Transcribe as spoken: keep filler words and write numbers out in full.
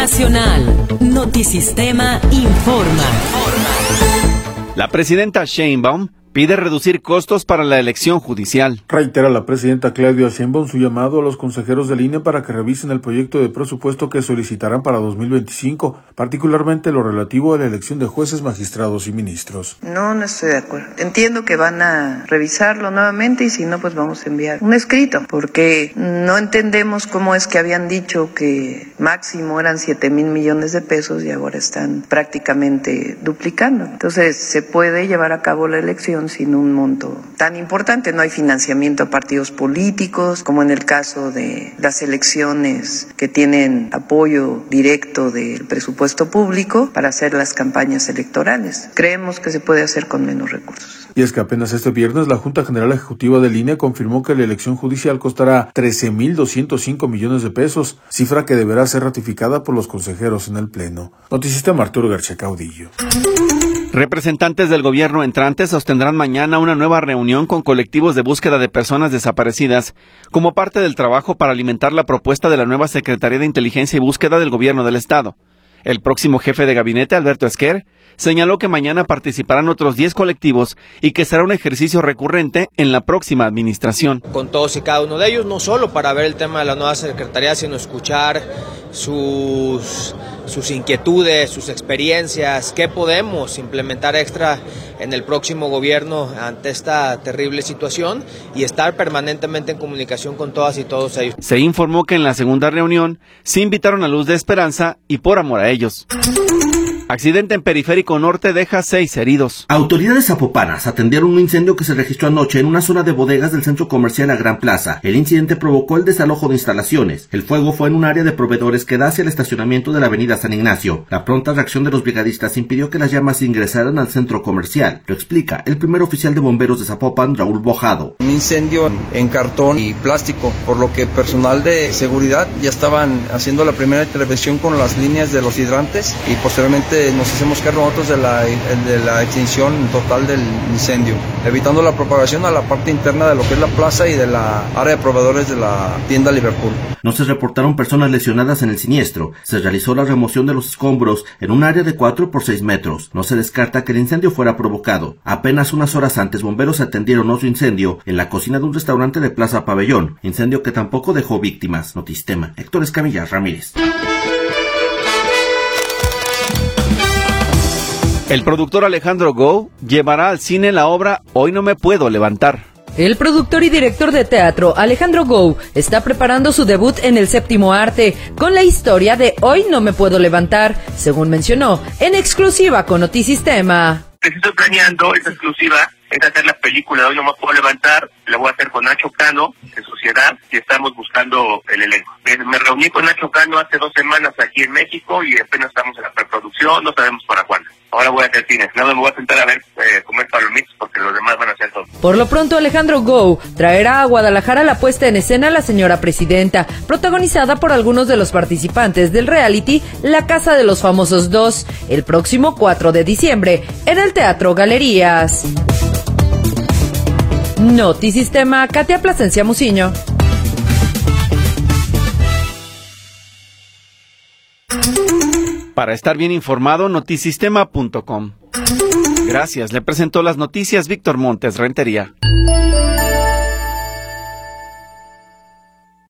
Nacional. Notisistema informa. La presidenta Sheinbaum pide reducir costos para la elección judicial. Reitera la presidenta Claudia Sheinbaum su llamado a los consejeros del I N E para que revisen el proyecto de presupuesto que solicitarán para dos mil veinticinco, particularmente lo relativo a la elección de jueces, magistrados y ministros. No, no estoy de acuerdo. Entiendo que van a revisarlo nuevamente y si no, pues vamos a enviar un escrito, porque no entendemos cómo es que habían dicho que máximo eran siete mil millones de pesos y ahora están prácticamente duplicando. Entonces, se puede llevar a cabo la elección sin un monto tan importante. No hay financiamiento a partidos políticos, como en el caso de las elecciones que tienen apoyo directo del presupuesto público para hacer las campañas electorales. Creemos que se puede hacer con menos recursos. Y es que apenas este viernes la Junta General Ejecutiva del I N E confirmó que la elección judicial costará trece mil doscientos cinco millones de pesos, cifra que deberá ser ratificada por los consejeros en el Pleno. Noticista Arturo García Caudillo. Representantes del gobierno entrante sostendrán mañana una nueva reunión con colectivos de búsqueda de personas desaparecidas como parte del trabajo para alimentar la propuesta de la nueva Secretaría de Inteligencia y Búsqueda del Gobierno del Estado. El próximo jefe de gabinete, Alberto Esquer, señaló que mañana participarán otros diez colectivos y que será un ejercicio recurrente en la próxima administración. Con todos y cada uno de ellos, no solo para ver el tema de la nueva Secretaría, sino escuchar sus, sus inquietudes, sus experiencias, qué podemos implementar extra en el próximo gobierno ante esta terrible situación y estar permanentemente en comunicación con todas y todos ellos. Se informó que en la segunda reunión se invitaron a Luz de Esperanza y Por Amor a Ellos. Accidente en Periférico Norte deja seis heridos. Autoridades zapopanas atendieron un incendio que se registró anoche en una zona de bodegas del centro comercial La Gran Plaza. El incidente provocó el desalojo de instalaciones. El fuego fue en un área de proveedores que da hacia el estacionamiento de la avenida San Ignacio. La pronta reacción de los brigadistas impidió que las llamas ingresaran al centro comercial. Lo explica el primer oficial de bomberos de Zapopan, Raúl Bojado. Un incendio en cartón y plástico, por lo que personal de seguridad ya estaban haciendo la primera intervención con las líneas de los hidrantes y posteriormente nos hacemos cargo nosotros de la, de la extinción total del incendio, evitando la propagación a la parte interna de lo que es la plaza y de la área de proveedores de la tienda Liverpool. No se reportaron personas lesionadas en el siniestro. Se realizó la remoción de los escombros en un área de cuatro por seis metros. No se descarta que el incendio fuera provocado. Apenas unas horas antes, bomberos atendieron otro incendio en la cocina de un restaurante de Plaza Pabellón, incendio que tampoco dejó víctimas. Notistema, Héctor Escamilla Ramírez. El productor Alejandro Gou llevará al cine la obra Hoy no me puedo levantar. El productor y director de teatro Alejandro Gou está preparando su debut en el séptimo arte con la historia de Hoy no me puedo levantar, según mencionó en exclusiva con Notisistema. Estoy planeando esta exclusiva, es hacer la película de Hoy no me puedo levantar, la voy a hacer con Nacho Cano, de Sociedad, y estamos buscando el elenco. Me, me reuní con Nacho Cano hace dos semanas aquí en México y apenas estamos en la preproducción, no sabemos para cuándo. Ahora voy a hacer cine, nada me voy a sentar a ver, eh, comer palomitas porque los demás van a hacer todo. Por lo pronto, Alejandro Gou traerá a Guadalajara la puesta en escena La Señora Presidenta, protagonizada por algunos de los participantes del reality La Casa de los Famosos dos, el próximo cuatro de diciembre, en el Teatro Galerías. Notisistema, Katia Plasencia Muciño. Para estar bien informado, notisistema punto com. Gracias, le presentó las noticias Víctor Montes Rentería.